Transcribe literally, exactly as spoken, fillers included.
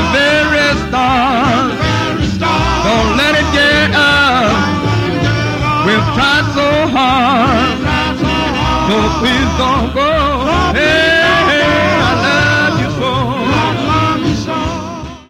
very start. Don't let it get up. We've tried so hard. So please don't go.